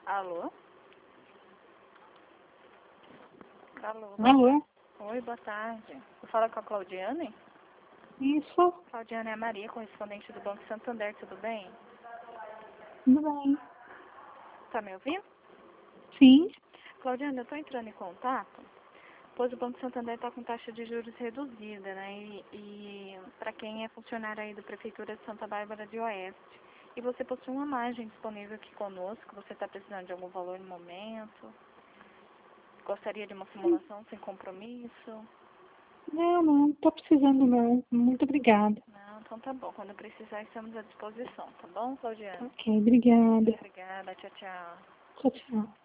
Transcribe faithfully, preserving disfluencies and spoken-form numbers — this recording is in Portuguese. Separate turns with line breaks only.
Alô? Alô?
Alô?
Oi, boa tarde. Eu falo com a Claudiane?
Isso,
Claudiane é a Maria, correspondente do Banco Santander, tudo bem?
tudo bem.
Tá me ouvindo?
Sim,
Claudiane, eu estou entrando em contato, pois o Banco Santander está com taxa de juros reduzida, né? E, e para quem é funcionário aí da Prefeitura de Santa Bárbara de Oeste. E você possui uma margem disponível aqui conosco, você está precisando de algum valor no momento? Gostaria de uma simulação sem compromisso?
não, não, tô precisando não. Muito obrigada.
Não, então tá bom. Quando precisar, estamos à disposição, tá bom, Claudiane?
Ok, obrigada.
Obrigada, tchau, tchau.
Tchau, tchau.